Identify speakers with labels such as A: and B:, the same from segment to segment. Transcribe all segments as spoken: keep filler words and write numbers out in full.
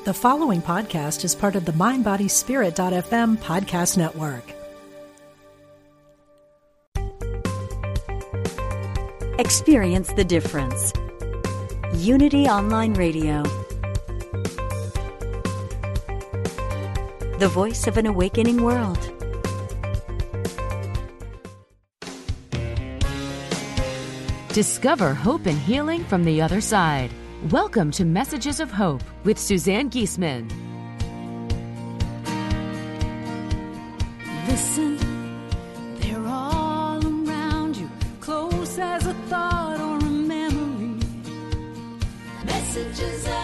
A: The following podcast is part of the mind body spirit dot f m podcast network.
B: Experience the difference. Unity Online Radio. The voice of an awakening world.
C: Discover hope and healing from the other side. Welcome to Messages of Hope with Suzanne Giesemann.
D: Listen, they're all around you, close as a thought or a memory. Messages of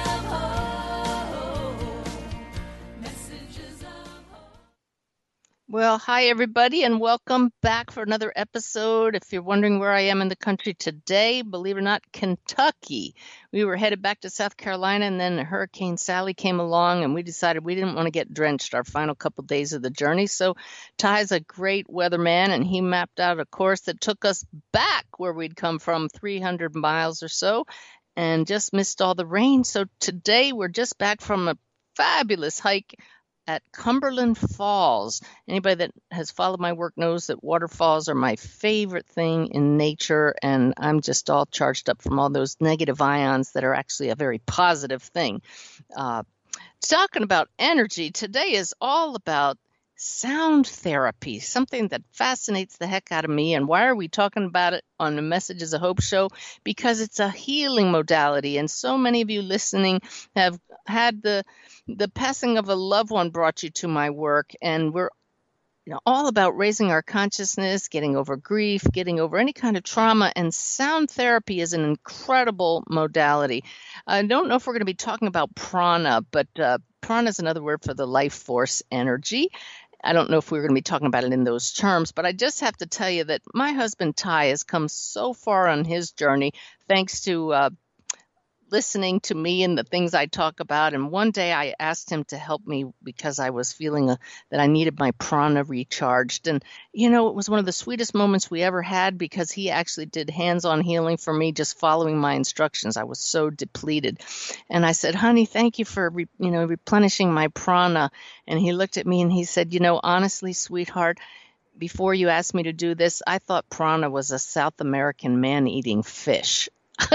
D: hope. Messages of hope.
E: Well, hi, everybody, and welcome back for another episode. If you're wondering where I am in the country today, believe it or not, Kentucky. We were headed back to South Carolina, and then Hurricane Sally came along, and we decided we didn't want to get drenched our final couple days of the journey. So Ty's a great weatherman, and he mapped out a course that took us back where we'd come from, three hundred miles or so, and just missed all the rain. So today we're just back from a fabulous hike at Cumberland Falls. Anybody that has followed my work knows that waterfalls are my favorite thing in nature, and I'm just all charged up from all those negative ions that are actually a very positive thing. Uh, talking about energy, today is all about sound therapy, something that fascinates the heck out of me. And why are we talking about it on the Messages of Hope show? Because it's a healing modality, and so many of you listening have had the the passing of a loved one brought you to my work, and we're you know, all about raising our consciousness, getting over grief, getting over any kind of trauma, and sound therapy is an incredible modality. I don't know if we're going to be talking about prana, but uh, prana is another word for the life force energy. I don't know if we're going to be talking about it in those terms, but I just have to tell you that my husband Ty has come so far on his journey thanks to uh, listening to me and the things I talk about. And one day I asked him to help me because I was feeling a, that I needed my prana recharged. And, you know, it was one of the sweetest moments we ever had because he actually did hands-on healing for me, just following my instructions. I was so depleted. And I said, honey, thank you for, re, you know, replenishing my prana. And he looked at me and he said, you know, honestly, sweetheart, before you asked me to do this, I thought prana was a South American man eating fish.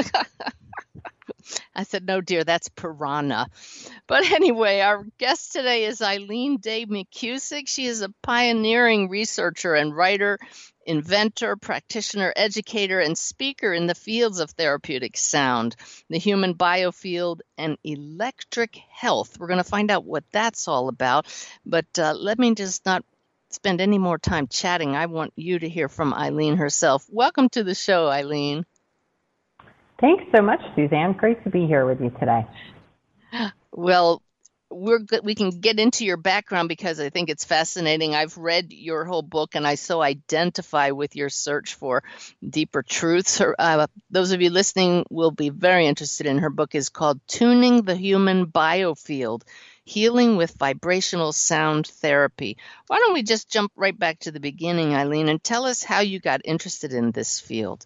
E: I said, no, dear, that's piranha. But anyway, our guest today is Eileen Day McKusick. She is a pioneering researcher and writer, inventor, practitioner, educator, and speaker in the fields of therapeutic sound, the human biofield, and electric health. We're going to find out what that's all about. But uh, let me just not spend any more time chatting. I want you to hear from Eileen herself. Welcome to the show, Eileen.
F: Thanks so much, Suzanne. Great to be here with you today.
E: Well, we're good. We can get into your background because I think it's fascinating. I've read your whole book, and I so identify with your search for deeper truths. Uh, those of you listening will be very interested in her book. Is called Tuning the Human Biofield, Healing with Vibrational Sound Therapy. Why don't we just jump right back to the beginning, Eileen, and tell us how you got interested in this field?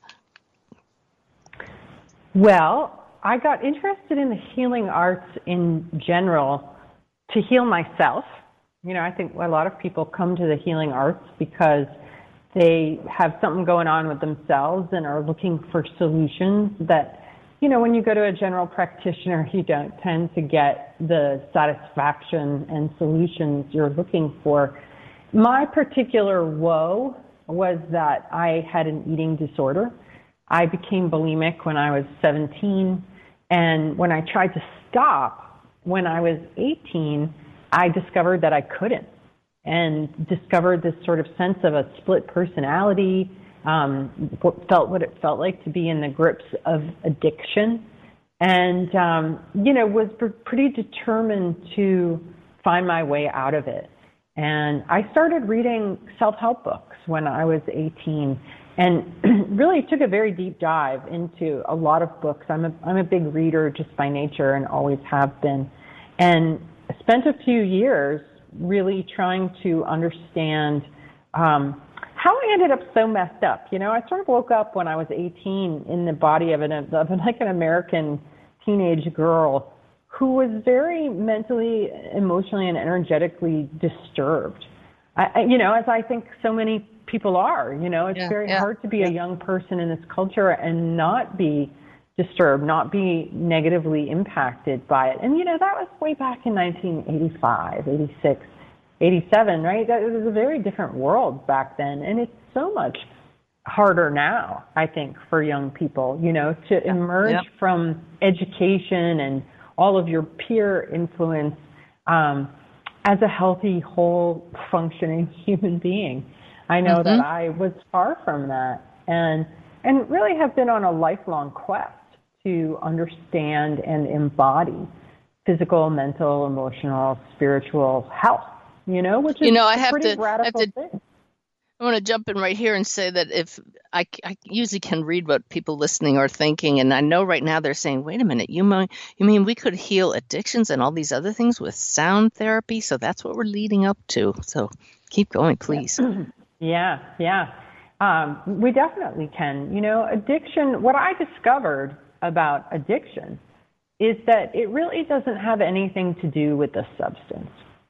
F: Well, I got interested in the healing arts in general to heal myself. You know, I think a lot of people come to the healing arts because they have something going on with themselves and are looking for solutions that, you know, when you go to a general practitioner, you don't tend to get the satisfaction and solutions you're looking for. My particular woe was that I had an eating disorder. I became bulimic when I was seventeen, and when I tried to stop when I was eighteen, I discovered that I couldn't, and discovered this sort of sense of a split personality, um, what felt what it felt like to be in the grips of addiction, and, um, you know, was pretty determined to find my way out of it. And I started reading self-help books when I was eighteen, and really took a very deep dive into a lot of books. I'm a, I'm a big reader just by nature and always have been. And spent a few years really trying to understand um, how I ended up so messed up. You know, I sort of woke up when I was eighteen in the body of an, of like an American teenage girl who was very mentally, emotionally, and energetically disturbed. I, you know, as I think so many people are, you know, it's
E: yeah,
F: very
E: yeah,
F: hard to be
E: yeah.
F: a young person in this culture and not be disturbed, not be negatively impacted by it. And, you know, that was way back in nineteen eighty-five, eighty-six, eighty-seven, right? That, it was a very different world back then. And it's so much harder now, I think, for young people, you know, to yeah, emerge yeah. from education and all of your peer influence um, as a healthy, whole, functioning human being. I know mm-hmm. that I was far from that, and and really have been on a lifelong quest to understand and embody physical, mental, emotional, spiritual health, you know, which is
E: you know, I
F: a
E: have
F: pretty
E: to,
F: radical
E: I have to,
F: thing.
E: I want to jump in right here and say that if I, I usually can read what people listening are thinking, and I know right now they're saying, wait a minute, you mean, you mean we could heal addictions and all these other things with sound therapy? So that's what we're leading up to. So keep going, please.
F: Yeah, yeah. Um, we definitely can. You know, addiction, what I discovered about addiction is that it really doesn't have anything to do with the substance.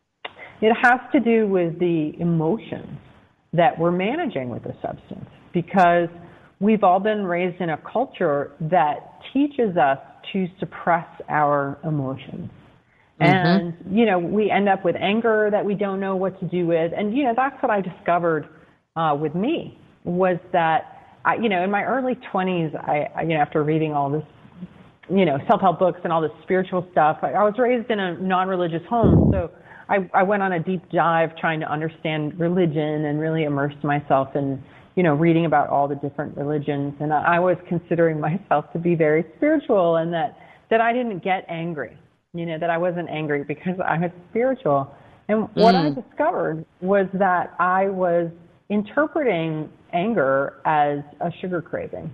F: It has to do with the emotions that we're managing with the substance, because we've all been raised in a culture that teaches us to suppress our emotions. Mm-hmm. And, you know, we end up with anger that we don't know what to do with. And, you know, that's what I discovered uh, with me, was that, I, you know, in my early twenties, I, I, you know, after reading all this, you know, self-help books and all this spiritual stuff, I, I was raised in a non-religious home. So I, I went on a deep dive trying to understand religion and really immersed myself in, you know, reading about all the different religions. And I, I was considering myself to be very spiritual, and that, that I didn't get angry, you know, that I wasn't angry because I was spiritual. And what mm. I discovered was that I was interpreting anger as a sugar craving.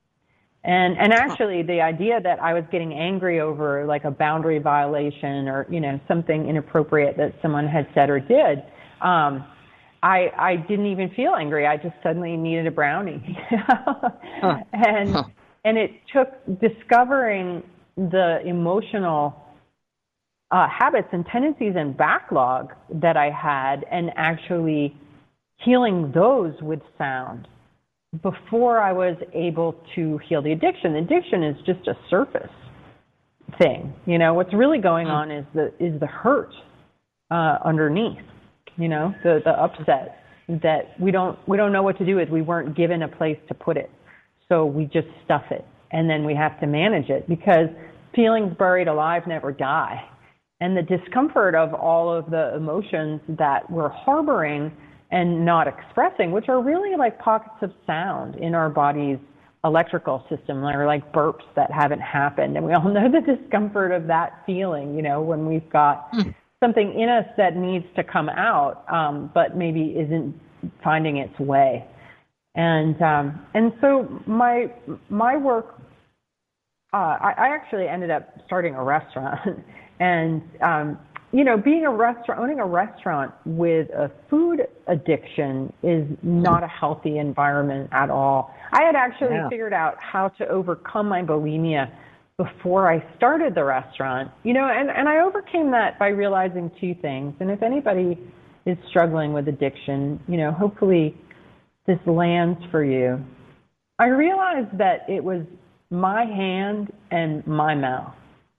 F: And and actually the idea that I was getting angry over like a boundary violation or, you know, something inappropriate that someone had said or did, um, I I didn't even feel angry. I just suddenly needed a brownie. huh. And huh. and it took discovering the emotional uh, habits and tendencies and backlog that I had, and actually healing those with sound before I was able to heal the addiction. The addiction is just a surface thing. You know, what's really going on is the is the hurt uh, underneath. You know, the the upset that we don't we don't know what to do with. We weren't given a place to put it, so we just stuff it, and then we have to manage it, because feelings buried alive never die, and the discomfort of all of the emotions that we're harboring and not expressing, which are really like pockets of sound in our body's electrical system, or like burps that haven't happened. And we all know the discomfort of that feeling, you know, when we've got mm. something in us that needs to come out, um, but maybe isn't finding its way. And um, and so my my work, uh, I, I actually ended up starting a restaurant, and um, you know, being a restaurant, owning a restaurant with a food addiction is not a healthy environment at all. I had actually yeah. figured out how to overcome my bulimia before I started the restaurant, you know, and, and I overcame that by realizing two things. And if anybody is struggling with addiction, you know, hopefully this lands for you. I realized that it was my hand and my mouth.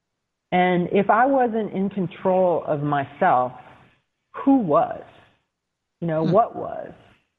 F: And if I wasn't in control of myself, who was? You know, hmm. what was?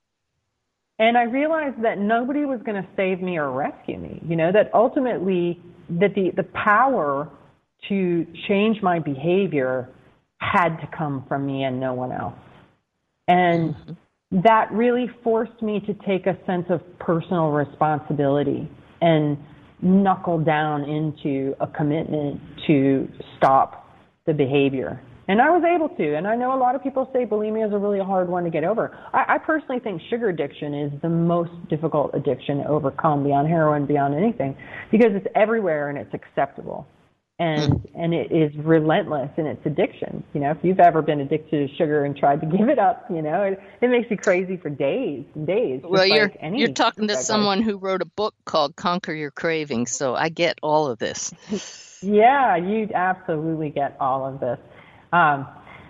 F: And I realized that nobody was going to save me or rescue me. You know, that ultimately that the, the power to change my behavior had to come from me and no one else. And mm-hmm. that really forced me to take a sense of personal responsibility and knuckle down into a commitment to stop the behavior. And I was able to. And I know a lot of people say bulimia is a really hard one to get over. I, I personally think sugar addiction is the most difficult addiction to overcome, beyond heroin, beyond anything, because it's everywhere and it's acceptable. And and it is relentless in its addiction. You know, if you've ever been addicted to sugar and tried to give it up, you know, it, it makes you crazy for days and days.
E: Well, you're
F: like any
E: you're talking to
F: drug
E: someone who wrote a book called Conquer Your Cravings, so I get all of this.
F: Yeah, you absolutely get all of this. Um,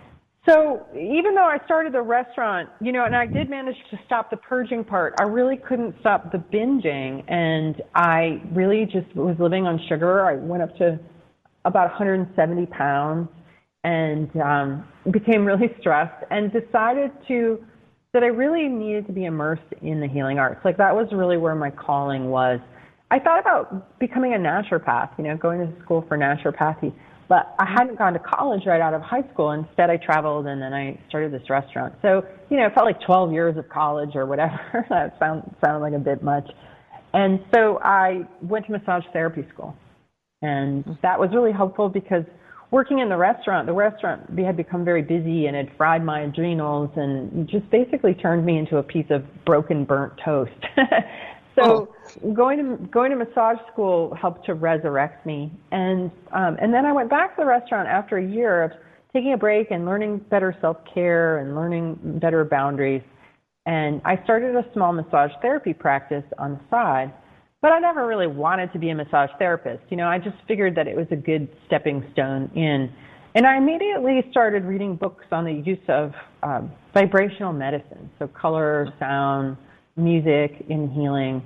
F: so even though I started the restaurant, you know, and I did manage to stop the purging part, I really couldn't stop the binging, and I really just was living on sugar. I went up to about one hundred seventy pounds and um, became really stressed and decided to that I really needed to be immersed in the healing arts. Like that was really where my calling was. I thought about becoming a naturopath, you know, going to school for naturopathy, but I hadn't gone to college right out of high school. Instead, I traveled and then I started this restaurant. So, you know, it felt like twelve years of college or whatever. That sound, sounded like a bit much. And so I went to massage therapy school. And that was really helpful because working in the restaurant, the restaurant had become very busy and it fried my adrenals and just basically turned me into a piece of broken, burnt toast. So oh. going to going to massage school helped to resurrect me. And um, and then I went back to the restaurant after a year of taking a break and learning better self-care and learning better boundaries. And I started a small massage therapy practice on the side. But I never really wanted to be a massage therapist. You know, I just figured that it was a good stepping stone in. And I immediately started reading books on the use of um, vibrational medicine, so color, sound, music in healing.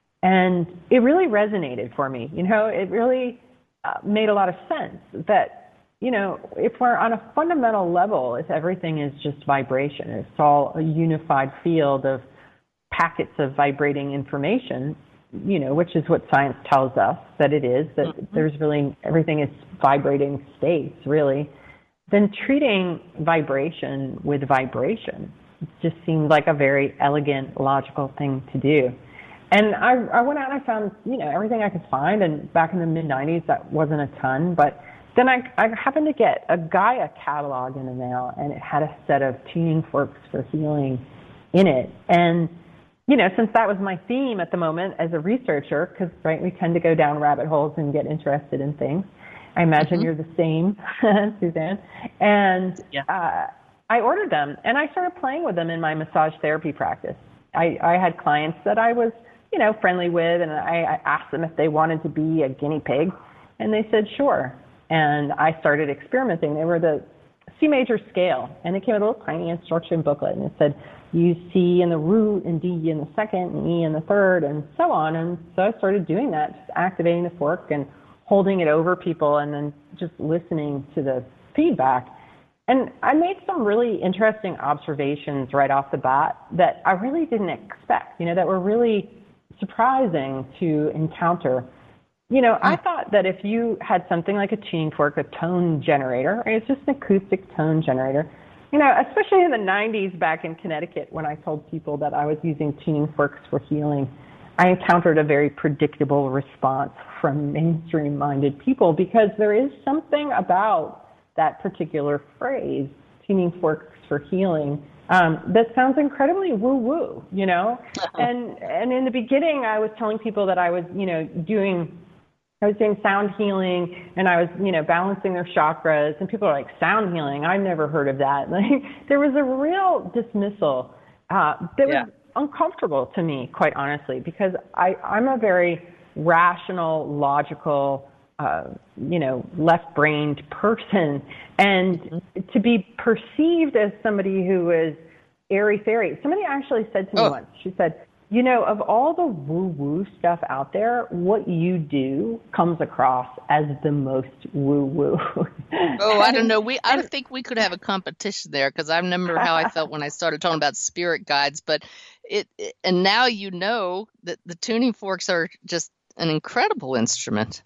F: And it really resonated for me. You know, it really uh, made a lot of sense that, you know, if we're on a fundamental level, if everything is just vibration, it's all a unified field of packets of vibrating information, you know, which is what science tells us that it is, that mm-hmm. there's really, everything is vibrating states, really, then treating vibration with vibration just seemed like a very elegant, logical thing to do. And I, I went out and I found, you know, everything I could find, and back in the mid nineties, that wasn't a ton, but then I, I happened to get a Gaia catalog in the mail, and it had a set of tuning forks for healing in it. And you know, since that was my theme at the moment as a researcher, because, right, we tend to go down rabbit holes and get interested in things. I imagine mm-hmm. you're the same, Suzanne. And yeah. uh, I ordered them, and I started playing with them in my massage therapy practice. I, I had clients that I was, you know, friendly with, and I, I asked them if they wanted to be a guinea pig, and they said sure. And I started experimenting. They were the C major scale, and it came with a little tiny instruction booklet, and it said, use C in the root and D in the second and E in the third and so on. And so I started doing that, just activating the fork and holding it over people and then just listening to the feedback. And I made some really interesting observations right off the bat that I really didn't expect, you know, that were really surprising to encounter. You know, I thought that if you had something like a tuning fork, a tone generator, it's just an acoustic tone generator, you know, especially in the nineties back in Connecticut when I told people that I was using tuning forks for healing, I encountered a very predictable response from mainstream-minded people because there is something about that particular phrase, tuning forks for healing, um, that sounds incredibly woo-woo, you know? Uh-huh. And and in the beginning, I was telling people that I was, you know, doing... I was doing sound healing, and I was, you know, balancing their chakras, and people are like, sound healing? I've never heard of that. Like, there was a real dismissal uh, that yeah. was uncomfortable to me, quite honestly, because I, I'm a very rational, logical, uh, you know, left-brained person, and mm-hmm. to be perceived as somebody who is airy-fairy. Somebody actually said to me oh. once, she said, you know, of all the woo-woo stuff out there, what you do comes across as the most woo-woo.
E: Oh, I don't know. We I don't think we could have a competition there because I remember how I felt when I started talking about spirit guides. But it, it and now you know that the tuning forks are just an incredible instrument.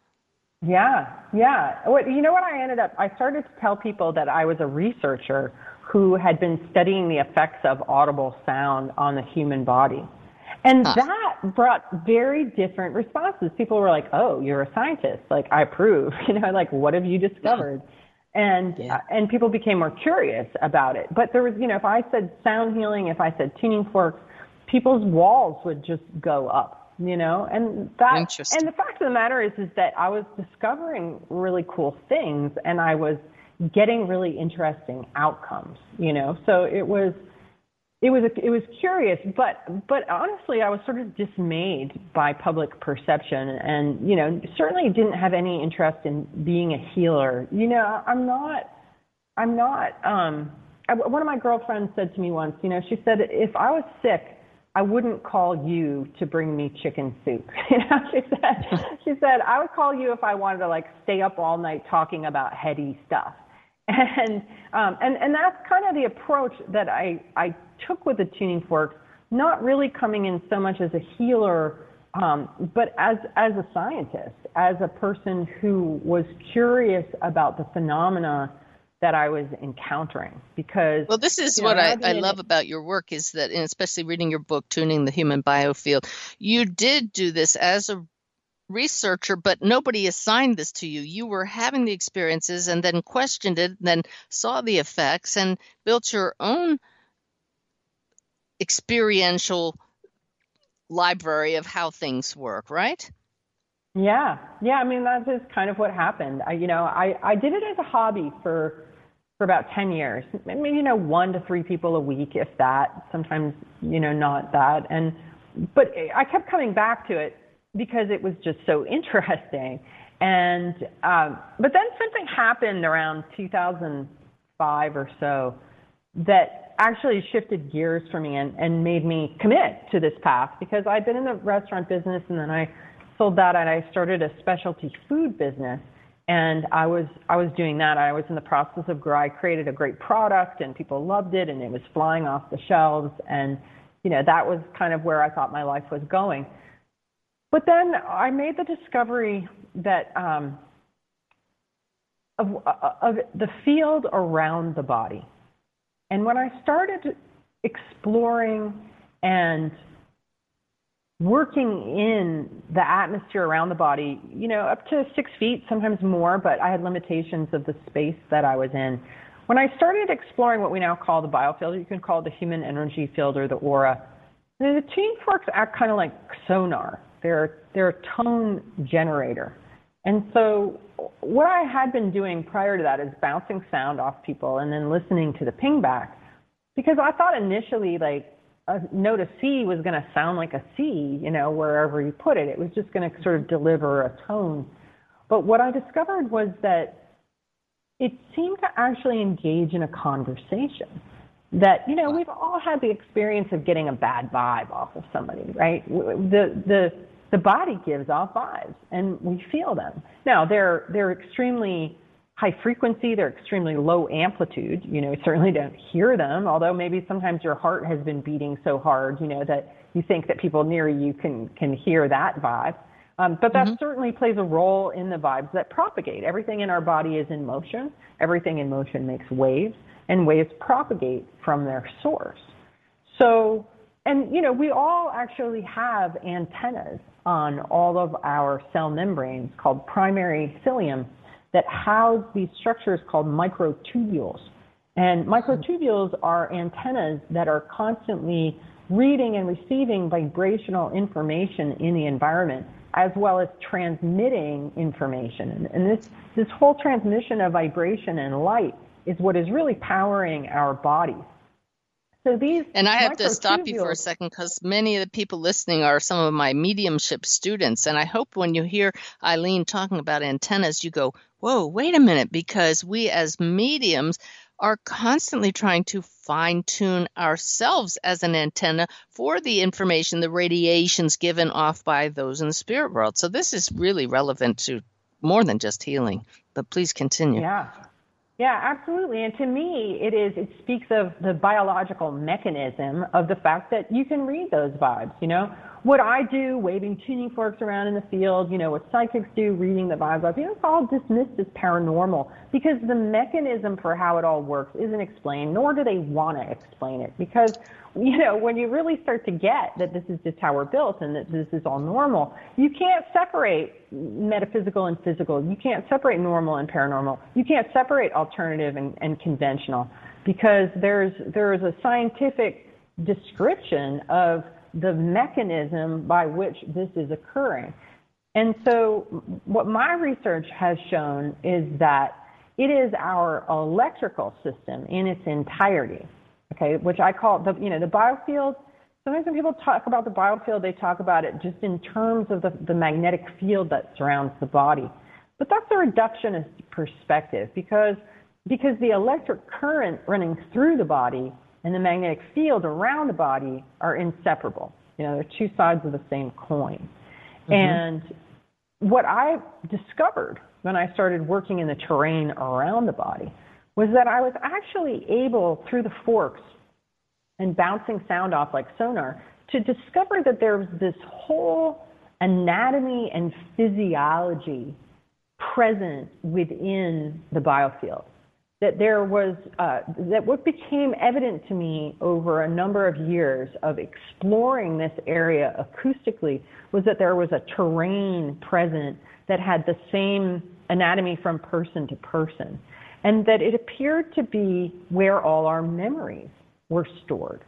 F: Yeah, yeah. What you know what I ended up? I started to tell people that I was a researcher who had been studying the effects of audible sound on the human body. And huh. that brought very different responses. People were like, oh, you're a scientist. Like, I approve. You know, like, what have you discovered? And yeah. uh, and people became more curious about it. But there was, you know, if I said sound healing, if I said tuning forks, people's walls would just go up. you know, and that,
E: Interesting.
F: and the fact of the matter is, is that I was discovering really cool things, and I was getting really interesting outcomes, you know, so it was, it was, it was curious, but, but honestly, I was sort of dismayed by public perception, and, you know, certainly didn't have any interest in being a healer. You know, I'm not, I'm not, um, I, one of my girlfriends said to me once, you know, she said, if I was sick, I wouldn't call you to bring me chicken soup. You know, she said, she said, I would call you if I wanted to like stay up all night talking about heady stuff. And, um, and, and that's kind of the approach that I, I took with the tuning forks, not really coming in so much as a healer, um, but as, as a scientist, as a person who was curious about the phenomena that I was encountering. Because,
E: well, this is
F: you know,
E: what I, I
F: in
E: love
F: it,
E: about your work is that, and especially reading your book, Tuning the Human Biofield, you did do this as a researcher, but nobody assigned this to you. You were having the experiences and then questioned it, and then saw the effects and built your own experiential library of how things work, right?
F: Yeah. Yeah. I mean, that is kind of what happened. I, you know, I, I did it as a hobby for, for about ten years. I mean, you know, one to three people a week, if that, sometimes, you know, not that. And, but I kept coming back to it because it was just so interesting. And, um, but then something happened around two thousand five or so that actually shifted gears for me and, and made me commit to this path, because I'd been in the restaurant business, and then I sold that, and I started a specialty food business. And I was I was doing that. I was in the process of grow. I created a great product, and people loved it, and it was flying off the shelves. And you know, that was kind of where I thought my life was going. But then I made the discovery that um, of, of the field around the body. And when I started exploring and working in the atmosphere around the body, you know, up to six feet, sometimes more, but I had limitations of the space that I was in. When I started exploring what we now call the biofield, you can call it the human energy field or the aura, the tuning forks act kind of like sonar. They're, they're a tone generator. And so what I had been doing prior to that is bouncing sound off people and then listening to the ping back, because I thought initially, like, a note of C was going to sound like a C, you know, wherever you put it. It was just going to sort of deliver a tone. But what I discovered was that it seemed to actually engage in a conversation. That, you know, we've all had the experience of getting a bad vibe off of somebody, right? The the the body gives off vibes, and we feel them. Now, they're they're extremely high frequency, they're extremely low amplitude. You know, you certainly don't hear them, although maybe sometimes your heart has been beating so hard, you know, that you think that people near you can, can hear that vibe. Um, but that mm-hmm. certainly plays a role in the vibes that propagate. Everything in our body is in motion. Everything in motion makes waves, and waves propagate from their source. So, and, you know, we all actually have antennas on all of our cell membranes called primary cilium that house these structures called microtubules. And microtubules are antennas that are constantly reading and receiving vibrational information in the environment, as well as transmitting information. And this, this whole transmission of vibration and light is what is really powering our bodies. So these
E: and I have to stop you for a second, because many of the people listening are some of my mediumship students. And I hope when you hear Eileen talking about antennas, you go, whoa, wait a minute, because we as mediums are constantly trying to fine tune ourselves as an antenna for the information, the radiations given off by those in the spirit world. So this is really relevant to more than just healing, but please continue.
F: Yeah. Yeah, absolutely. And to me, it is, it speaks of the biological mechanism of the fact that you can read those vibes. You know, what I do, waving tuning forks around in the field, you know, what psychics do, reading the vibes, you know, it's all dismissed as paranormal, because the mechanism for how it all works isn't explained, nor do they want to explain it. Because, you know, when you really start to get that this is just how we're built and that this is all normal, you can't separate metaphysical and physical. You can't separate normal and paranormal. You can't separate alternative and, and conventional, because there's there is a scientific description of the mechanism by which this is occurring. And so what my research has shown is that it is our electrical system in its entirety, okay, which I call the, you know, the biofield. Sometimes when people talk about the biofield, they talk about it just in terms of the, the magnetic field that surrounds the body. But that's a reductionist perspective because, because the electric current running through the body and the magnetic field around the body are inseparable. You know, they're two sides of the same coin. Mm-hmm. And what I discovered when I started working in the terrain around the body was that I was actually able, through the forks and bouncing sound off like sonar, to discover that there was this whole anatomy and physiology present within the biofield. That there was, uh, that what became evident to me over a number of years of exploring this area acoustically was that there was a terrain present that had the same anatomy from person to person, and that it appeared to be where all our memories were stored.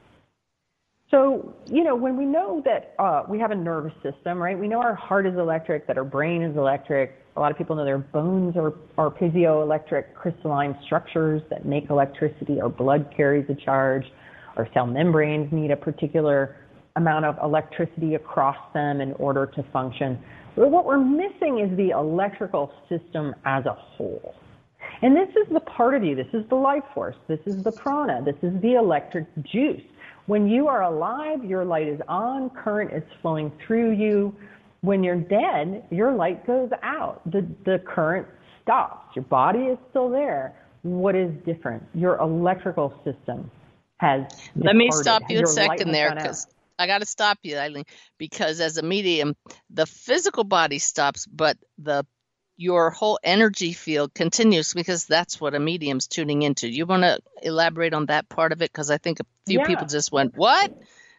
F: So, you know, when we know that uh, we have a nervous system, right, we know our heart is electric, that our brain is electric. A lot of people know their bones are, are piezoelectric crystalline structures that make electricity. Our blood carries a charge. Our cell membranes need a particular amount of electricity across them in order to function. But what we're missing is the electrical system as a whole. And this is the part of you, this is the life force, this is the prana, this is the electric juice. When you are alive, your light is on, current is flowing through you. When you're dead, your light goes out. The, the current stops. Your body is still there. What is different? Your electrical system has departed.
E: Let me stop you
F: Your
E: a second
F: light
E: there,
F: has gone out.
E: because I got to stop you, Eileen, because as a medium, the physical body stops, but the your whole energy field continues, because that's what a medium's tuning into. You want to elaborate on that part of it? Because I think a few
F: Yeah.
E: people just went, what?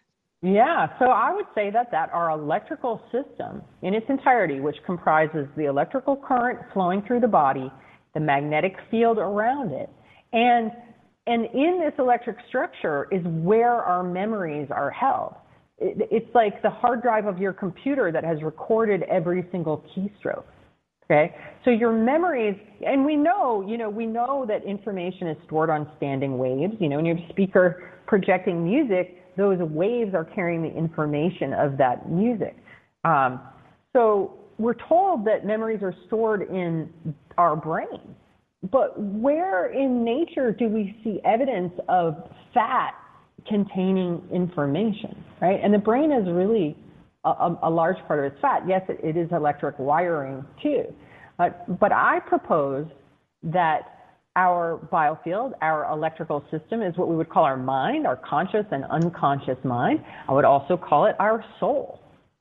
F: Yeah, so I would say that, that our electrical system in its entirety, which comprises the electrical current flowing through the body, the magnetic field around it, and, and in this electric structure is where our memories are held. It, it's like the hard drive of your computer that has recorded every single keystroke. Okay, so your memories, and we know, you know, we know that information is stored on standing waves. You know, when your speaker projecting music, those waves are carrying the information of that music. Um, so we're told that memories are stored in our brain, but where in nature do we see evidence of fat containing information, right? And the brain is really a, a large part of its fat. Yes, it, it is electric wiring too. Uh, but I propose that our biofield, our electrical system, is what we would call our mind, our conscious and unconscious mind. I would also call it our soul.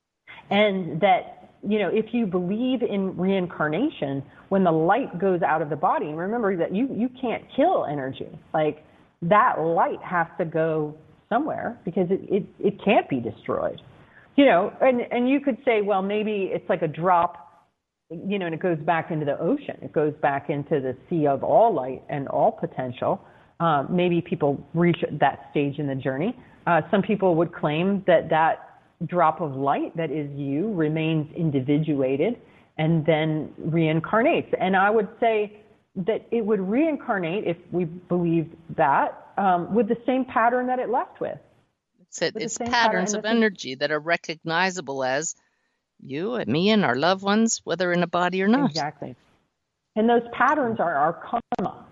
F: And that, you know, if you believe in reincarnation, when the light goes out of the body, remember that you, you can't kill energy. Like, that light has to go somewhere because it, it, it can't be destroyed. You know, and, and you could say, well, maybe it's like a drop, you know, and it goes back into the ocean. It goes back into the sea of all light and all potential. Um, maybe people reach that stage in the journey. Uh, some people would claim that that drop of light that is you remains individuated and then reincarnates. And I would say that it would reincarnate, if we believed that, um, with the same pattern that it left with.
E: It's, it, it's patterns of energy that are recognizable as you and me and our loved ones, whether in a body or not.
F: Exactly. And those patterns are our karma.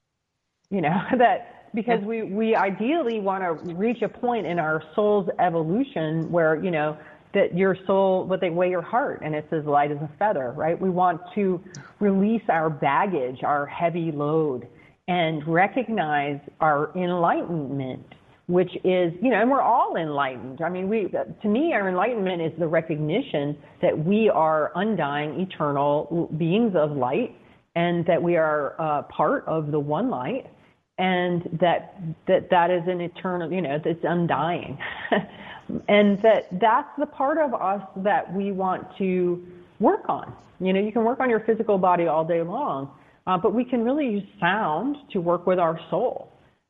F: You know, that because we, we ideally want to reach a point in our soul's evolution where, you know, that your soul, what they weigh your heart, and it's as light as a feather, right? We want to release our baggage, our heavy load, and recognize our enlightenment, which is, you know, and we're all enlightened. I mean, we, to me, our enlightenment is the recognition that we are undying, eternal beings of light, and that we are uh, part of the one light, and that that that is an eternal, you know, it's undying. And that that's the part of us that we want to work on. You know, you can work on your physical body all day long, uh, but we can really use sound to work with our soul.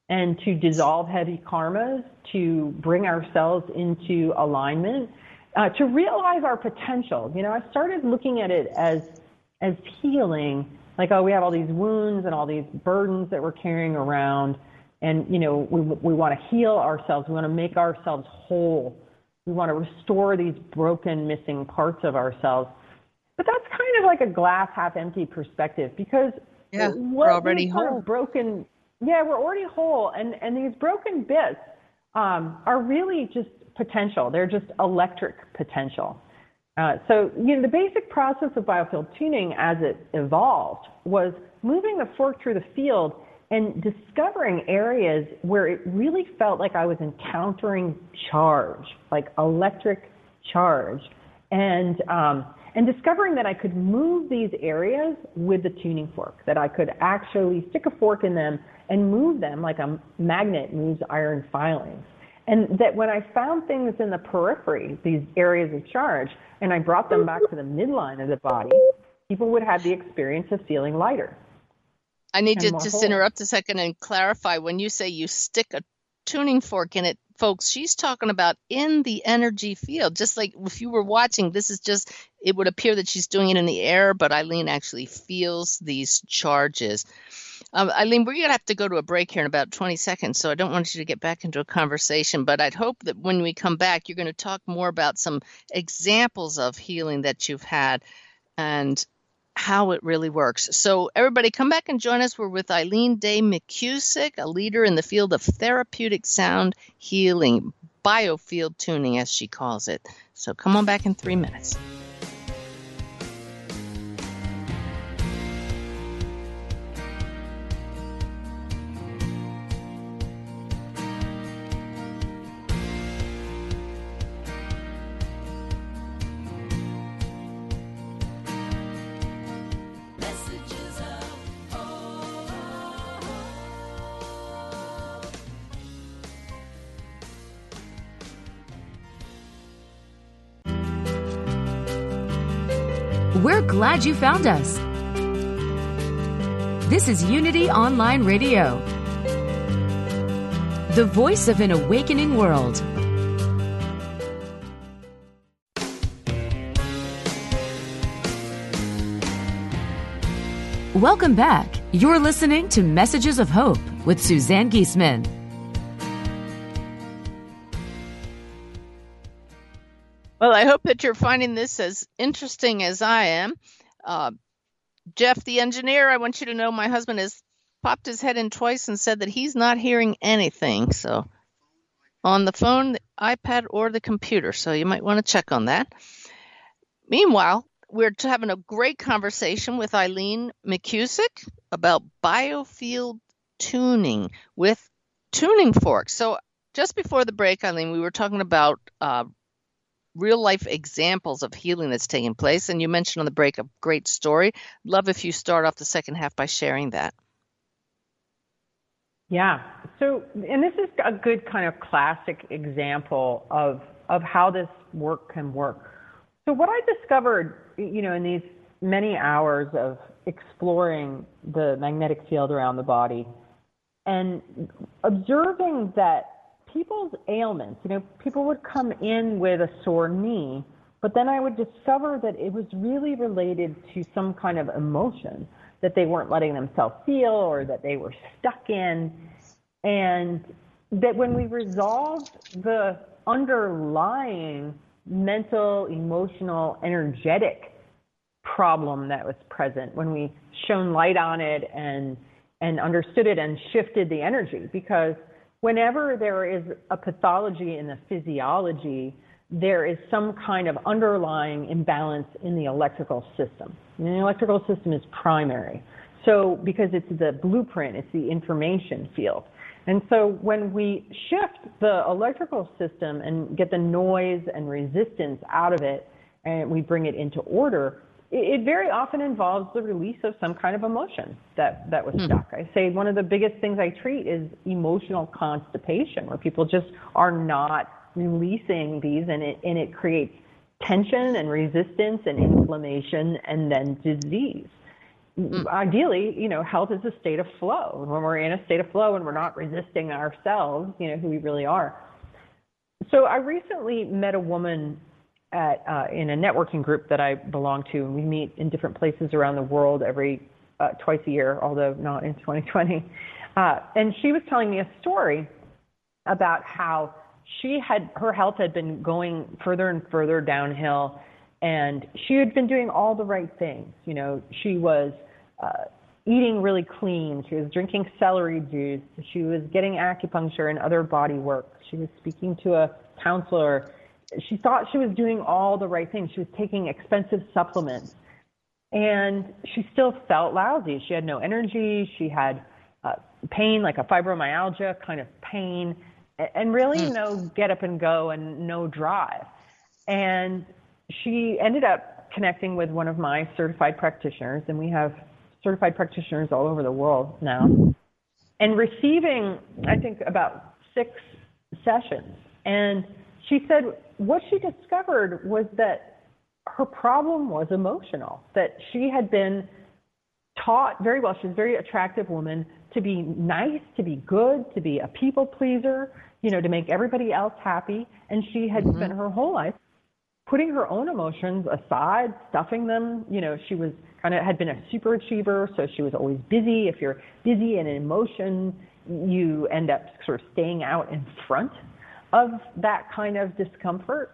F: and to dissolve heavy karmas, to bring ourselves into alignment, uh, to realize our potential. You know, I started looking at it as as healing, like, oh, we have all these wounds and all these burdens that we're carrying around, and, you know, we we want to heal ourselves. We want to make ourselves whole. We want to restore these broken, missing parts of ourselves. But that's kind of like a glass half empty perspective, because
E: yeah,
F: what
E: we're already whole.
F: Broken, yeah, we're already whole, and and these broken bits um, are really just potential. They're just electric potential. Uh, so, you know, the basic process of biofield tuning as it evolved was moving the fork through the field and discovering areas where it really felt like I was encountering charge, like electric charge, and um, and discovering that I could move these areas with the tuning fork, that I could actually stick a fork in them and move them like a magnet moves iron filings. And that when I found things in the periphery, these areas of charge, and I brought them back to the midline of the body, people would have the experience of feeling lighter.
E: I need to just
F: whole.
E: interrupt a second and clarify. When you say you stick a tuning fork in it, folks, she's talking about in the energy field. Just like if you were watching, this is just, it would appear that she's doing it in the air, but Eileen actually feels these charges. Um, Eileen, we're going to have to go to a break here in about twenty seconds, so I don't want you to get back into a conversation, but I'd hope that when we come back, you're going to talk more about some examples of healing that you've had and how it really works. So everybody come back and join us. We're with Eileen Day McKusick, a leader in the field of therapeutic sound healing, biofield tuning, as she calls it. So come on back in three minutes.
C: We're glad you found us. This is Unity Online Radio, the voice of an awakening world. Welcome back. You're listening to Messages of Hope with Suzanne Giesemann.
E: Well, I hope that you're finding this as interesting as I am. Uh, Jeff, the engineer, I want you to know my husband has popped his head in twice and said that he's not hearing anything. So on the phone, the iPad, or the computer. So you might want to check on that. Meanwhile, we're having a great conversation with Eileen McKusick about biofield tuning with tuning forks. So just before the break, Eileen, we were talking about uh, real life examples of healing that's taking place. And you mentioned on the break a great story. Love if you start off the second half by sharing that.
F: Yeah. So, and this is a good kind of classic example of, of how this work can work. So what I discovered, you know, in these many hours of exploring the magnetic field around the body and observing that people's ailments, you know, people would come in with a sore knee, but then I would discover that it was really related to some kind of emotion that they weren't letting themselves feel or that they were stuck in. And that when we resolved the underlying mental, emotional, energetic problem that was present, when we shone light on it and and understood it and shifted the energy, because whenever there is a pathology in the physiology, there is some kind of underlying imbalance in the electrical system. And the electrical system is primary. So because it's the blueprint, it's the information field. And so when we shift the electrical system and get the noise and resistance out of it, and we bring it into order, it very often involves the release of some kind of emotion that, that was mm. stuck. I say one of the biggest things I treat is emotional constipation, where people just are not releasing these, and it, and it creates tension and resistance and inflammation and then disease. mm. ideally, you know, health is a state of flow. When we're in a state of flow and we're not resisting ourselves, you know, who we really are. So I recently met a woman at uh, in a networking group that I belong to, and we meet in different places around the world every uh, twice a year, although not in twenty twenty. Uh, and she was telling me a story about how she had her health had been going further and further downhill, and she had been doing all the right things. You know, she was uh, eating really clean. She was drinking celery juice. She was getting acupuncture and other body work. She was speaking to a counselor. She thought she was doing all the right things. She was taking expensive supplements, and she still felt lousy. She had no energy. She had uh, pain, like a fibromyalgia kind of pain, and really mm. no get up and go and no drive. And she ended up connecting with one of my certified practitioners, and we have certified practitioners all over the world now, and receiving, I think, about six sessions. And she said what she discovered was that her problem was emotional, that she had been taught very well. She's a very attractive woman, to be nice, to be good, to be a people pleaser, you know, to make everybody else happy. And she had mm-hmm. spent her whole life putting her own emotions aside, stuffing them. You know, she was kind of had been a super achiever, so she was always busy. If you're busy in an emotion, you end up sort of staying out in front of that kind of discomfort.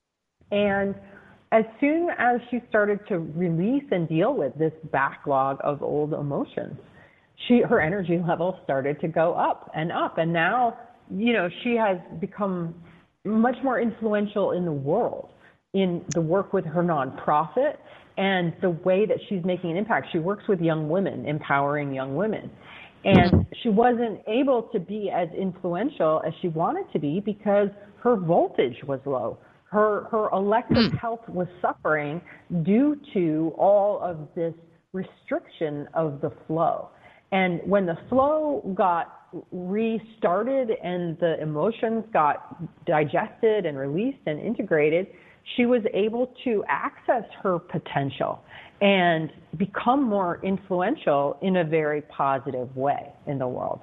F: And as soon as she started to release and deal with this backlog of old emotions, she her energy level started to go up and up. And now, you know, she has become much more influential in the world, in the work with her nonprofit and the way that she's making an impact. She works with young women, empowering young women. And she wasn't able to be as influential as she wanted to be because her voltage was low. Her her electric health was suffering due to all of this restriction of the flow. And when the flow got restarted and the emotions got digested and released and integrated, she was able to access her potential and become more influential in a very positive way in the world.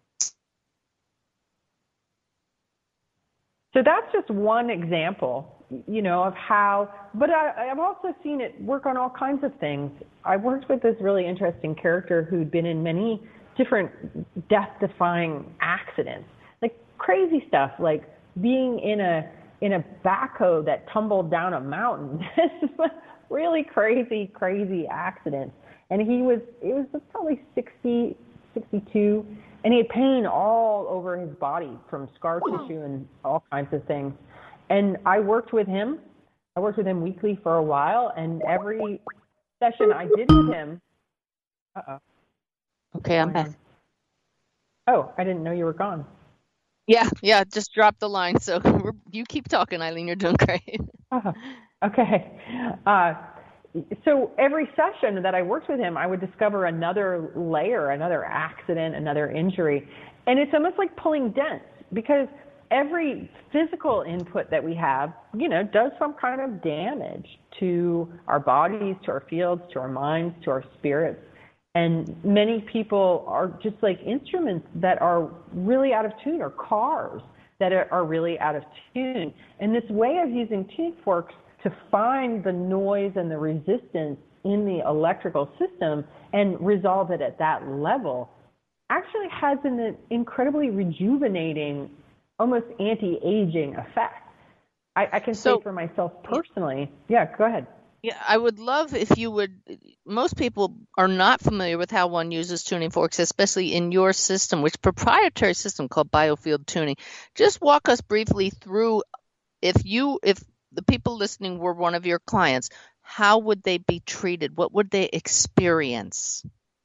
F: So that's just one example, you know, of how, but I, I've also seen it work on all kinds of things. I worked with this really interesting character who'd been in many different death-defying accidents, like crazy stuff, like being in a in a backhoe that tumbled down a mountain. Really crazy, crazy accident. And he was, it was probably sixty, sixty-two, and he had pain all over his body from scar tissue and all kinds of things. And I worked with him. I worked with him weekly for a while, and every session I did with him, uh-oh.
E: Okay, I'm back.
F: Oh, I didn't know you were gone.
E: Yeah, yeah, just dropped the line. So we're, you keep talking, Eileen. You're doing great.
F: Oh, okay. Uh, so every session that I worked with him, I would discover another layer, another accident, another injury. And it's almost like pulling dents, because every physical input that we have, you know, does some kind of damage to our bodies, to our fields, to our minds, to our spirits. And many people are just like instruments that are really out of tune, or cars that are really out of tune. And this way of using tune forks to find the noise and the resistance in the electrical system and resolve it at that level actually has an incredibly rejuvenating, almost anti-aging effect. I, I can so, say for myself personally. Yeah, go ahead.
E: Yeah, I would love if you would, most people are not familiar with how one uses tuning forks, especially in your system, which proprietary system called Biofield Tuning. Just walk us briefly through, if you, if the people listening were one of your clients, how would they be treated? What would they experience?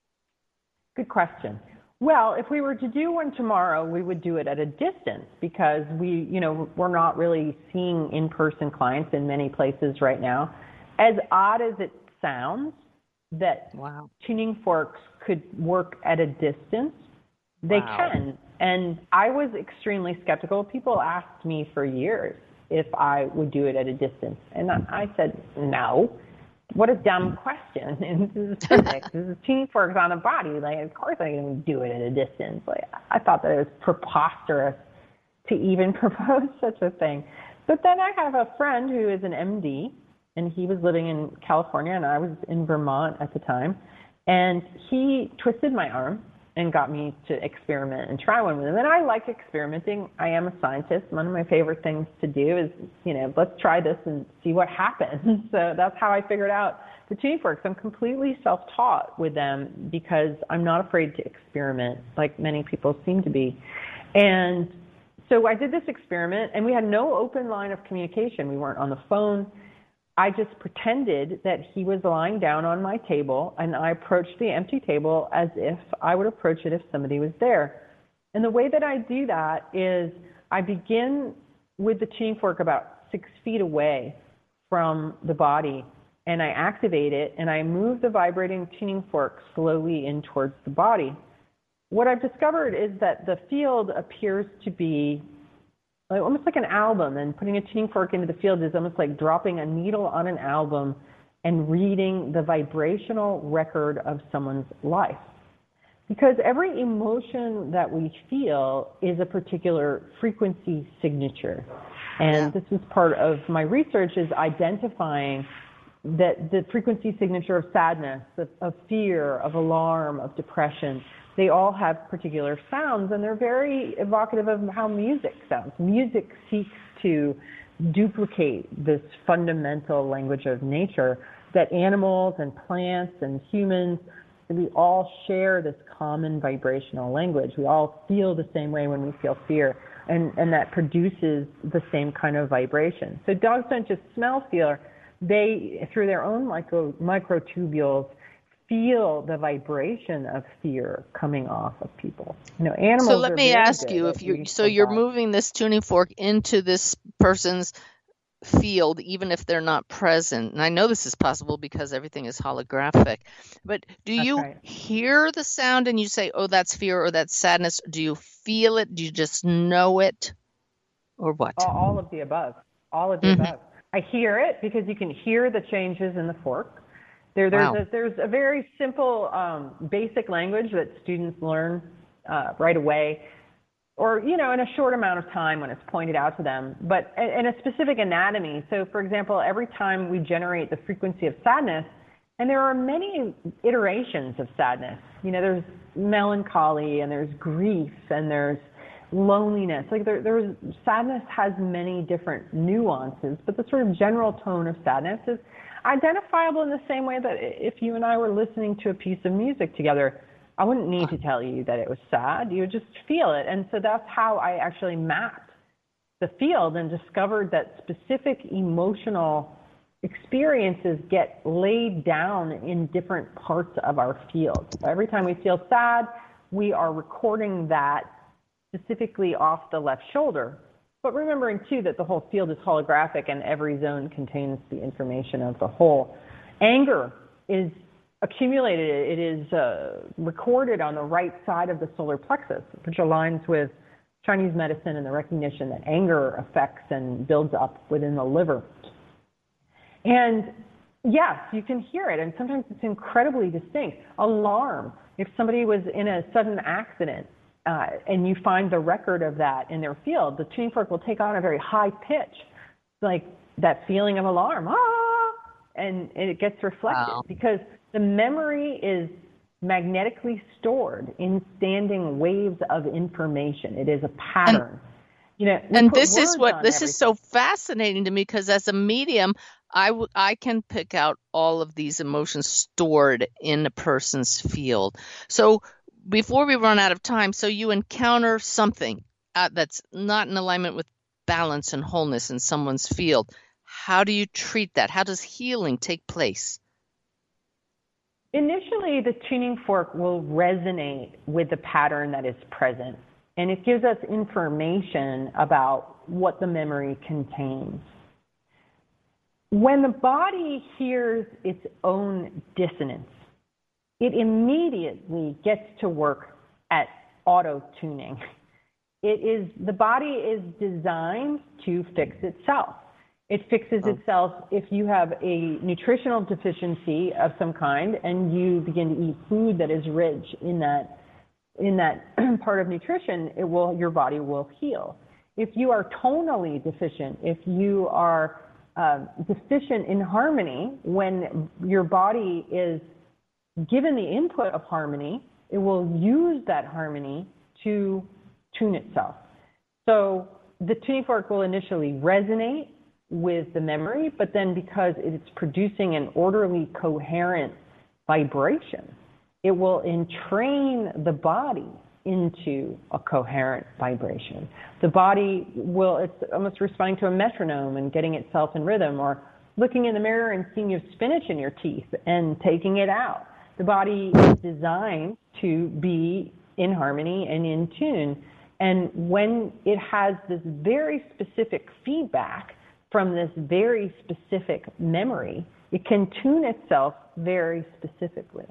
F: Good question. Well, if we were to do one tomorrow, we would do it at a distance, because we, you know, we're not really seeing in-person clients in many places right now. As odd as it sounds that wow. tuning forks could work at a distance, they wow. can. And I was extremely skeptical. People asked me for years if I would do it at a distance. And I said no. what a dumb question. And this is physics. This is tuning forks on the body. Like, of course I'm going to do it at a distance. Like, I thought that it was preposterous to even propose such a thing. But then I have a friend who is an M D, and he was living in California, and I was in Vermont at the time. And he twisted my arm and got me to experiment and try one with him. And I like experimenting. I am a scientist. One of my favorite things to do is, you know, let's try this and see what happens. So that's how I figured out the tuning forks. I'm completely self-taught with them because I'm not afraid to experiment like many people seem to be. And so I did this experiment, and we had no open line of communication. We weren't on the phone. I just pretended that he was lying down on my table, and I approached the empty table as if I would approach it if somebody was there. And the way that I do that is I begin with the tuning fork about six feet away from the body, and I activate it, and I move the vibrating tuning fork slowly in towards the body. What I've discovered is that the field appears to be like, almost like an album, and putting a tuning fork into the field is almost like dropping a needle on an album and reading the vibrational record of someone's life. Because every emotion that we feel is a particular frequency signature. And this was part of my research, is identifying that the frequency signature of sadness, of, of fear, of alarm, of depression, they all have particular sounds, and they're very evocative of how music sounds. Music seeks to duplicate this fundamental language of nature that animals and plants and humans, we all share this common vibrational language. We all feel the same way when we feel fear, and, and that produces the same kind of vibration. So dogs don't just smell fear. They, through their own micro, microtubules, feel the vibration of fear coming off of people. You know, animals.
E: So let
F: are
E: me
F: very
E: ask
F: good
E: you,
F: at
E: if you
F: reading
E: so you're
F: that.
E: moving this tuning fork into this person's field, even if they're not present. And I know this is possible because everything is holographic. But do
F: That's
E: you
F: right.
E: hear the sound and you say, "Oh, that's fear," or "That's sadness"? Do you feel it? Do you just know it, or what?
F: All, all of the above. All of the
E: Mhm.
F: above. I hear it because you can hear the changes in the fork. There, there's,
E: Wow.
F: a, there's a very simple, um, basic language that students learn uh, right away, or, you know, in a short amount of time when it's pointed out to them, but in a specific anatomy. So, for example, every time we generate the frequency of sadness, and there are many iterations of sadness. You know, there's melancholy, and there's grief, and there's loneliness. Like there, there's sadness has many different nuances, but the sort of general tone of sadness is identifiable in the same way that if you and I were listening to a piece of music together, I wouldn't need to tell you that it was sad. You would just feel it. And so that's how I actually mapped the field and discovered that specific emotional experiences get laid down in different parts of our field. So every time we feel sad, we are recording that specifically off the left shoulder. But remembering, too, that the whole field is holographic and every zone contains the information of the whole. Anger is accumulated. It is uh, recorded on the right side of the solar plexus, which aligns with Chinese medicine and the recognition that anger affects and builds up within the liver. And yes, you can hear it, and sometimes it's incredibly distinct. Alarm. If somebody was in a sudden accident, Uh, and you find the record of that in their field, the tuning fork will take on a very high pitch, like that feeling of alarm, ah, and, and it gets reflected.
E: Wow.
F: Because the memory is magnetically stored in standing waves of information. It is a pattern. And, you know,
E: and this is what
F: on
E: this
F: everything.
E: is so fascinating to me, because as a medium, I, w- I can pick out all of these emotions stored in a person's field. So before we run out of time, so you encounter something uh, that's not in alignment with balance and wholeness in someone's field. How do you treat that? How does healing take place?
F: Initially, the tuning fork will resonate with the pattern that is present, and it gives us information about what the memory contains. When the body hears its own dissonance, it immediately gets to work at auto-tuning. It is, the body is designed to fix itself. It fixes
E: Oh.
F: itself if you have a nutritional deficiency of some kind and you begin to eat food that is rich in that in that part of nutrition, it will your body will heal. If you are tonally deficient, if you are uh, deficient in harmony, when your body is given the input of harmony, it will use that harmony to tune itself. So the tuning fork will initially resonate with the memory, but then because it's producing an orderly, coherent vibration, it will entrain the body into a coherent vibration. The body will, it's almost responding to a metronome and getting itself in rhythm, or looking in the mirror and seeing your spinach in your teeth and taking it out. The body is designed to be in harmony and in tune. And when it has this very specific feedback from this very specific memory, it can tune itself very specifically.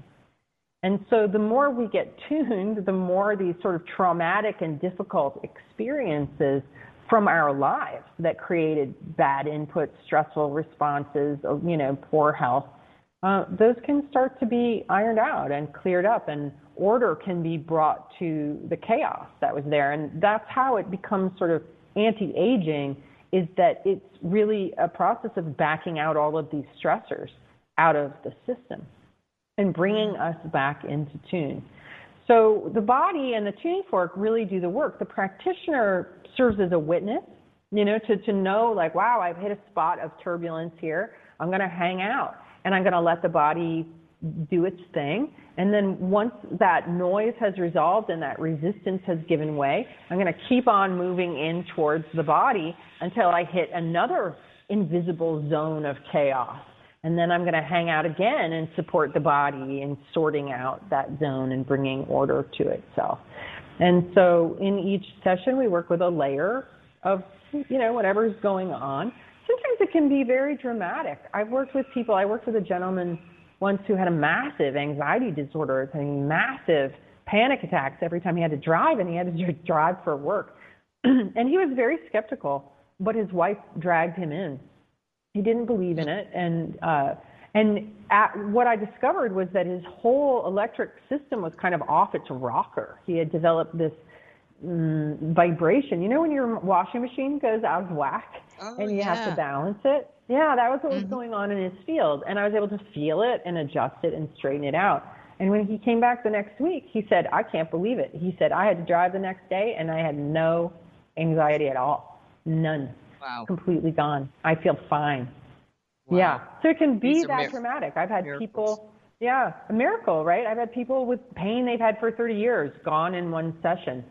F: And so the more we get tuned, the more these sort of traumatic and difficult experiences from our lives that created bad inputs, stressful responses, you know, poor health, uh, those can start to be ironed out and cleared up, and order can be brought to the chaos that was there. And that's how it becomes sort of anti-aging, is that it's really a process of backing out all of these stressors out of the system and bringing us back into tune. So the body and the tuning fork really do the work. The practitioner serves as a witness, you know, to, to know, like, wow, I've hit a spot of turbulence here. I'm going to hang out, and I'm going to let the body do its thing. And then once that noise has resolved and that resistance has given way, I'm going to keep on moving in towards the body until I hit another invisible zone of chaos. And then I'm going to hang out again and support the body in sorting out that zone and bringing order to itself. And so in each session, we work with a layer of, you know, whatever's going on. Sometimes it can be very dramatic. I've worked with people, I worked with a gentleman once who had a massive anxiety disorder, having massive panic attacks every time he had to drive, and he had to drive for work. And he was very skeptical, but his wife dragged him in. He didn't believe in it, and uh, and at, what I discovered was that his whole electric system was kind of off its rocker. He had developed this um, vibration. You know when your washing machine goes out of whack oh, and you yeah. have to balance it? Yeah, that was what was mm-hmm. going on in his field, and I was able to feel it and adjust it and straighten it out. And when he came back the next week, he said, I can't believe it. He said, I had to drive the next day, and I had no anxiety at all. None.
E: Wow.
F: Completely gone. I feel fine. Wow. Yeah. So it can be that mir- dramatic. I've had miracles. people, yeah, a miracle, right? I've had people with pain they've had for thirty years gone in one session.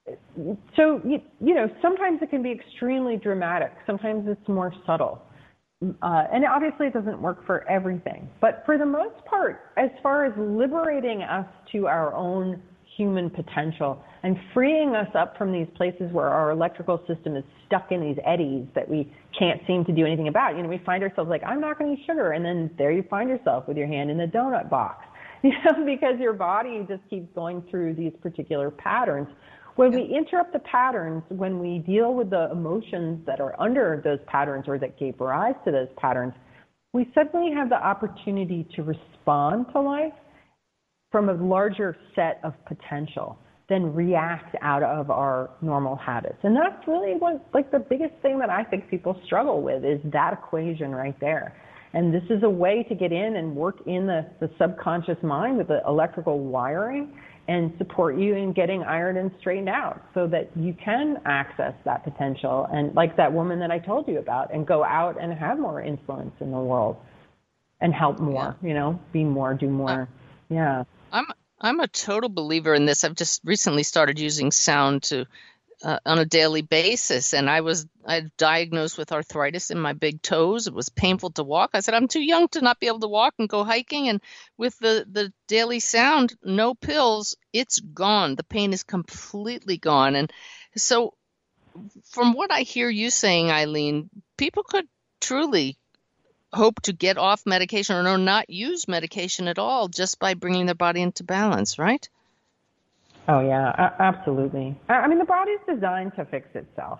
F: So, you, you know, sometimes it can be extremely dramatic. Sometimes it's more subtle. Uh, and obviously it doesn't work for everything. But for the most part, as far as liberating us to our own human potential and freeing us up from these places where our electrical system is stuck in these eddies that we can't seem to do anything about. You know, we find ourselves like, I'm not going to eat sugar. And then there you find yourself with your hand in the donut box, you know, because your body just keeps going through these particular patterns. When we interrupt the patterns, when we deal with the emotions that are under those patterns or that gave rise to those patterns, we suddenly have the opportunity to respond to life from a larger set of potential than react out of our normal habits. And that's really what, like the biggest thing that I think people struggle with is that equation right there. And this is a way to get in and work in the, the subconscious mind with the electrical wiring and support you in getting ironed and straightened out so that you can access that potential and, like that woman that I told you about, and go out and have more influence in the world and help more, yeah. you know, be more, do more. Uh, yeah.
E: I'm I'm a total believer in this. I've just recently started using sound to uh, on a daily basis, and I was I diagnosed with arthritis in my big toes. It was painful to walk. I said, I'm too young to not be able to walk and go hiking. And with the, the daily sound, no pills, it's gone. The pain is completely gone. And so from what I hear you saying, Eileen, people could truly hope to get off medication or not use medication at all just by bringing their body into balance, right?
F: Oh, yeah, absolutely. I mean, the body's designed to fix itself.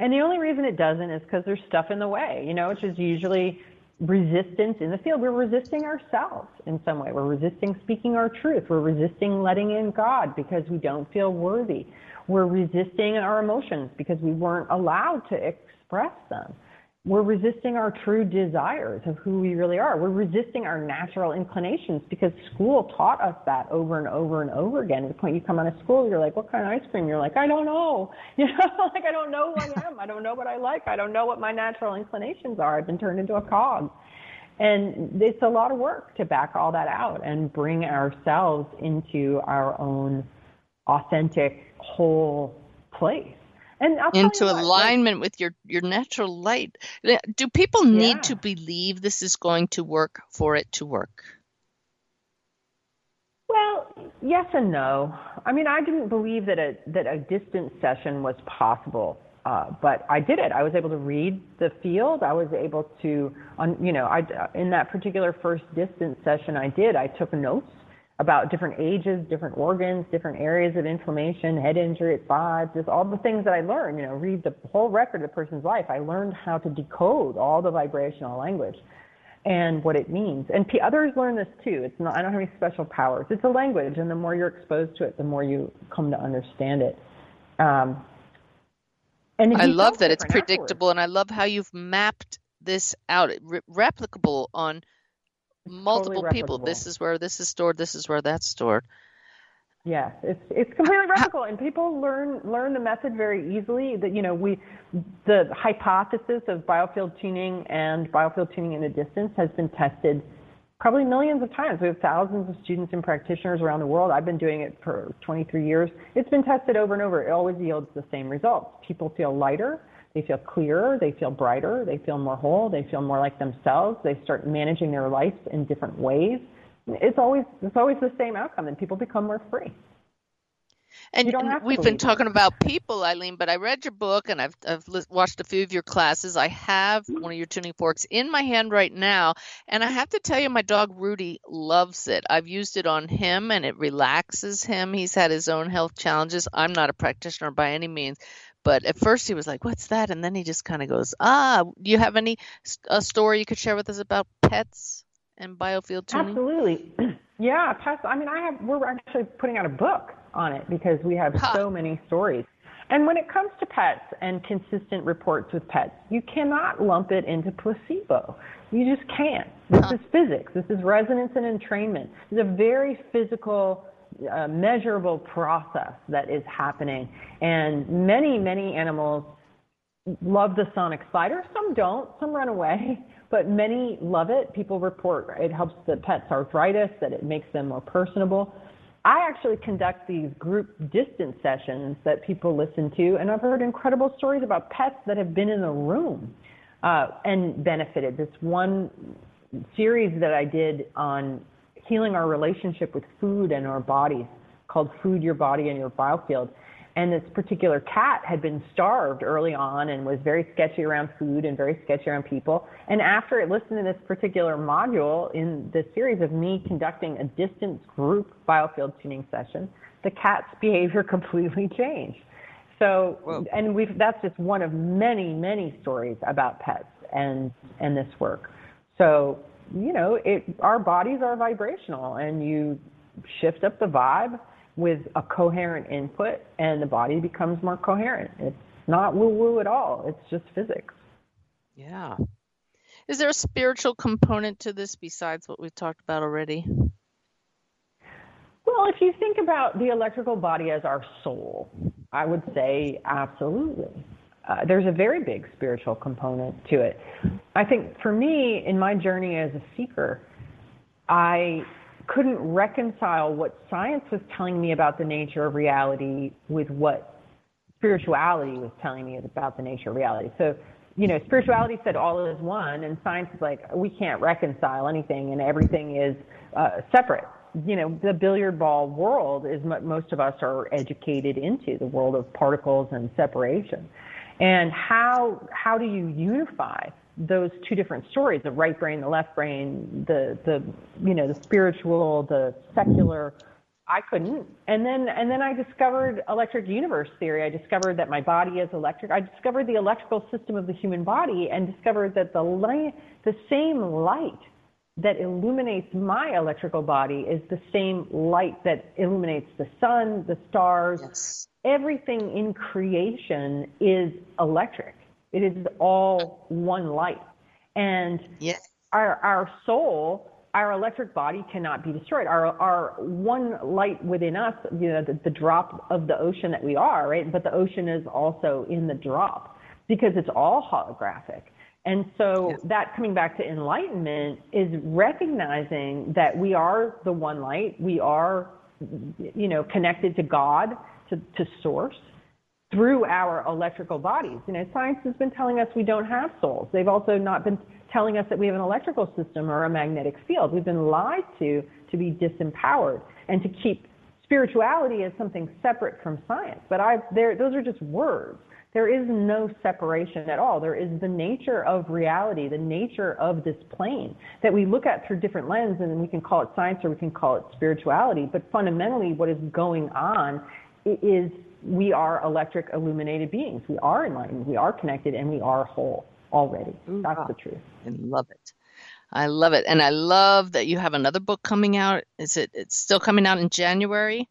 F: And the only reason it doesn't is because there's stuff in the way, you know, which is usually resistance in the field. We're resisting ourselves in some way. We're resisting speaking our truth. We're resisting letting in God because we don't feel worthy. We're resisting our emotions because we weren't allowed to express them. We're resisting our true desires of who we really are. We're resisting our natural inclinations because school taught us that over and over and over again. At the point you come out of school, you're like, what kind of ice cream? You're like, I don't know. You know, like I don't know who I am. I don't know what I like. I don't know what my natural inclinations are. I've been turned into a cog. And it's a lot of work to back all that out and bring ourselves into our own authentic, whole place. And I'll
E: into
F: what,
E: alignment like, with your, your natural light. Do people need
F: yeah.
E: to believe this is going to work for it to work?
F: Well, yes and no. I mean, I didn't believe that a that a distance session was possible, uh, but I did it. I was able to read the field. I was able to, on you know, I in that particular first distance session I did, I took notes about different ages, different organs, different areas of inflammation, head injury at five, just all the things that I learned, you know, read the whole record of the person's life. I learned how to decode all the vibrational language and what it means. And p- others learn this too. It's not, I don't have any special powers. It's a language, and the more you're exposed to it, the more you come to understand it. Um, and
E: I love that it's predictable, afterwards. And I love how you've mapped this out, re- replicable on multiple
F: totally
E: people. This is where this is stored. This is where that's stored.
F: Yes, it's it's completely replicable, and people learn learn the method very easily. That you know, we the hypothesis of biofield tuning and biofield tuning in a distance has been tested probably millions of times. We have thousands of students and practitioners around the world. I've been doing it for twenty-three years. It's been tested over and over. It always yields the same results. People feel lighter. They feel clearer, they feel brighter, they feel more whole, they feel more like themselves, they start managing their life in different ways. It's always it's always the same outcome, and people become more free.
E: And we've been talking about people, Eileen, but I read your book, and I've, I've watched a few of your classes. I have one of your tuning forks in my hand right now, and I have to tell you, my dog Rudy loves it. I've used it on him, and it relaxes him. He's had his own health challenges. I'm not a practitioner by any means, but at first he was like, what's that? And then he just kind of goes, ah, do you have any a story you could share with us about pets and biofield tuning?
F: Absolutely. Yeah, pets. I mean, I have, we're actually putting out a book on it because we have huh. so many stories. And when it comes to pets and consistent reports with pets, you cannot lump it into placebo. You just can't. This huh. is physics. This is resonance and entrainment. It's a very physical, uh, measurable process that is happening. And many, many animals love the sonic slider. Some don't. Some run away. But many love it. People report it helps the pet's arthritis, that it makes them more personable. I actually conduct these group distance sessions that people listen to, and I've heard incredible stories about pets that have been in the room uh, and benefited. This one series that I did on healing our relationship with food and our bodies called Food Your Body and Your Biofield. And this particular cat had been starved early on and was very sketchy around food and very sketchy around people. And after it listened to this particular module in the series of me conducting a distance group biofield tuning session, the cat's behavior completely changed. So, Whoa. and we've, that's just one of many, many stories about pets and, and this work. So, you know, it, our bodies are vibrational, and you shift up the vibe with a coherent input, and the body becomes more coherent. It's not woo-woo at all. It's just physics.
E: Yeah. Is there a spiritual component to this besides what we've talked about already?
F: Well, if you think about the electrical body as our soul, I would say absolutely. Uh, there's a very big spiritual component to it. I think for me, in my journey as a seeker, I couldn't reconcile what science was telling me about the nature of reality with what spirituality was telling me about the nature of reality. So, you know, spirituality said all is one, and science is like, we can't reconcile anything, and everything is uh, separate. You know, the billiard ball world is what most of us are educated into, the world of particles and separation. And how how do you unify those two different stories, the right brain, the left brain, the, the you know, the spiritual, the secular, I couldn't. And then and then I discovered electric universe theory. I discovered that my body is electric. I discovered the electrical system of the human body and discovered that the light, the same light that illuminates my electrical body is the same light that illuminates the sun, the stars.
E: Yes.
F: Everything in creation is electric. It is all one light. And
E: yes.
F: our our soul, our electric body cannot be destroyed. Our our one light within us, you know, the, the drop of the ocean that we are, right? But the ocean is also in the drop because it's all holographic. And so yeah. that coming back to enlightenment is recognizing that we are the one light. We are, you know, connected to God, to, to source through our electrical bodies. You know, science has been telling us we don't have souls. They've also not been telling us that we have an electrical system or a magnetic field. We've been lied to to be disempowered and to keep spirituality as something separate from science. But I, there, those are just words. There is no separation at all. There is the nature of reality, the nature of this plane that we look at through different lenses, and we can call it science or we can call it spirituality. But fundamentally, what is going on is we are electric illuminated beings. We are enlightened, we are connected, and we are whole already. Ooh, That's wow. the truth.
E: I love it. I love it. And I love that you have another book coming out. Is it, it's still coming out in January?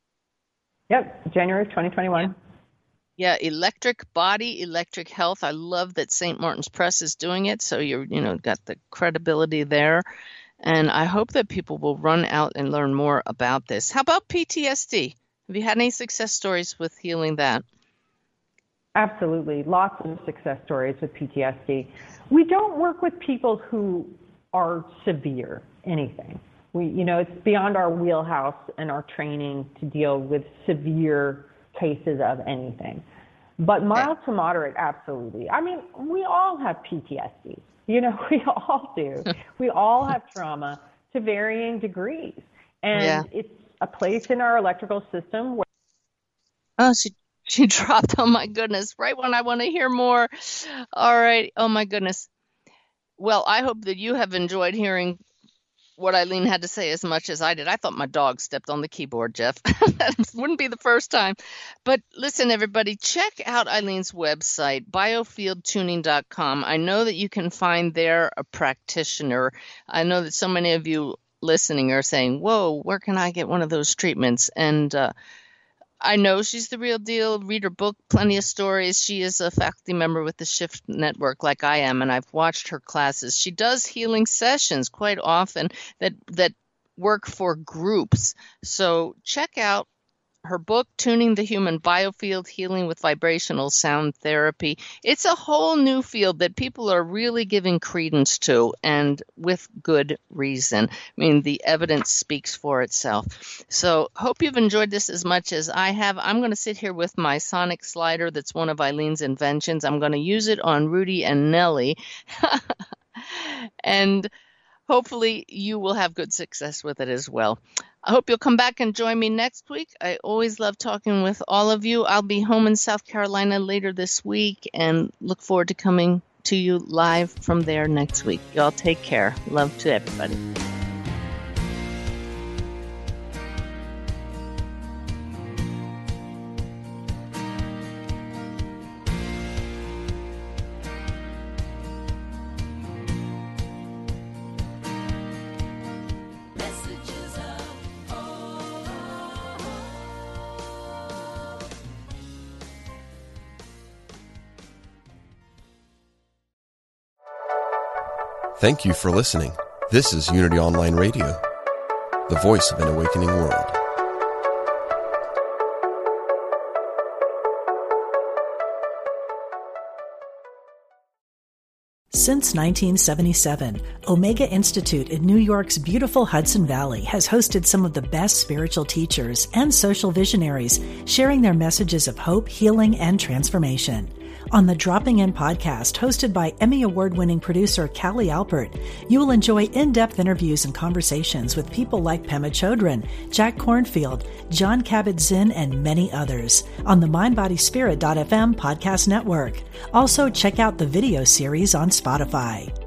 F: Yep, January twenty twenty-one.
E: Yeah, Electric Body, Electric Health. I love that Saint Martin's Press is doing it. So you're, you know, got the credibility there. And I hope that people will run out and learn more about this. How about P T S D? Have you had any success stories with healing that?
F: Absolutely. Lots of success stories with P T S D. We don't work with people who are severe anything. We, you know, it's beyond our wheelhouse and our training to deal with severe cases of anything. But mild to moderate, absolutely. I mean, we all have P T S D. You know, we all do. We all have trauma to varying degrees. And yeah. it's a place in our electrical system where...
E: Oh, she, she dropped. Oh, my goodness. Right when I want to hear more. All right. Oh, my goodness. Well, I hope that you have enjoyed hearing what Eileen had to say as much as I did. I thought my dog stepped on the keyboard, Jeff. That wouldn't be the first time. But listen, everybody, check out Eileen's website, biofield tuning dot com. I know that you can find there a practitioner. I know that so many of you listening are saying, whoa, where can I get one of those treatments? And uh, I know she's the real deal. Read her book, Plenty of Stories. She is a faculty member with the Shift Network like I am, and I've watched her classes. She does healing sessions quite often that that work for groups. So check out her book, Tuning the Human Biofield, Healing with Vibrational Sound Therapy. It's a whole new field that people are really giving credence to, and with good reason. I mean, the evidence speaks for itself. So hope you've enjoyed this as much as I have. I'm going to sit here with my sonic slider that's one of Eileen's inventions. I'm going to use it on Rudy and Nellie. And hopefully you will have good success with it as well. I hope you'll come back and join me next week. I always love talking with all of you. I'll be home in South Carolina later this week and look forward to coming to you live from there next week. Y'all take care. Love to everybody.
G: Thank you for listening. This is Unity Online Radio, the voice of an awakening world.
A: Since nineteen seventy-seven, Omega Institute in New York's beautiful Hudson Valley has hosted some of the best spiritual teachers and social visionaries sharing their messages of hope, healing, and transformation. On the Dropping In podcast, hosted by Emmy Award-winning producer Callie Alpert, you will enjoy in-depth interviews and conversations with people like Pema Chodron, Jack Kornfield, John Kabat-Zinn, and many others on the mind body spirit dot f m podcast network. Also, check out the video series on Spotify.